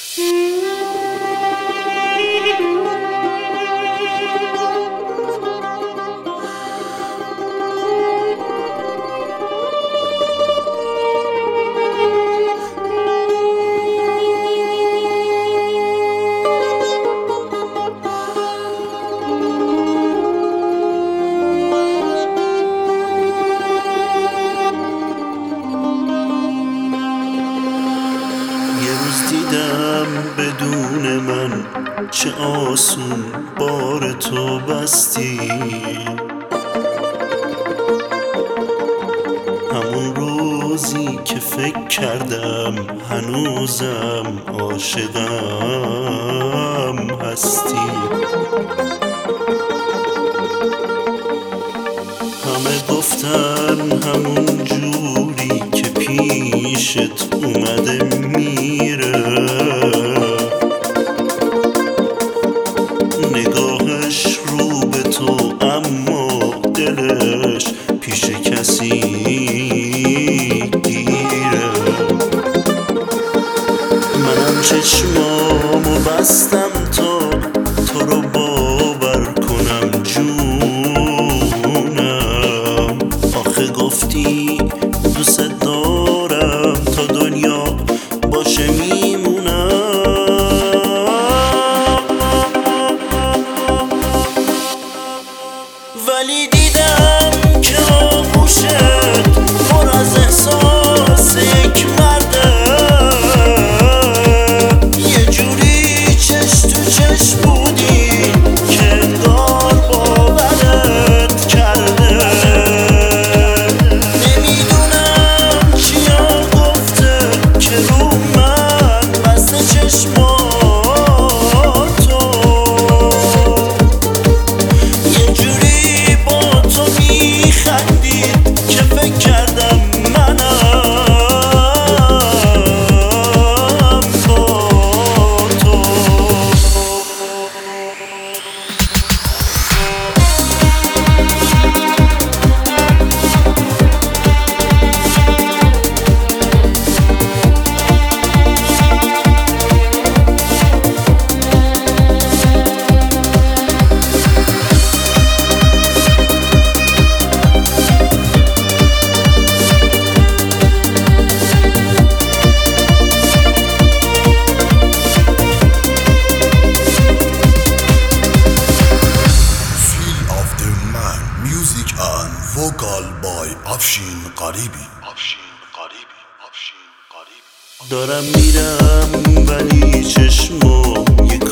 دیدم بدون من چه آسون بار تو بستی، همون روزی که فکر کردم هنوزم عاشقم هستی. همه گفتن همون جوری که پیشت اومده میره، نگاهش رو به تو اما دلش پیش کسی گیره. منم چشمامو بستم تا تو رو باور کنم جونم، آخه گفتی دوست دارم تا دنیا باشه میمونم. ولی دیدم که آغوشت پر از احساس یک مرده، یه جوری چش تو چش بودی که انگار باورت کرده. نمیدونم چیا گفته که رو من بسته چشماتو، یه جوری با تو میخندید که فکر کردم منم با تو. Music and vocal by Afshin Qaribi. دارم میرم ولی چشمام یک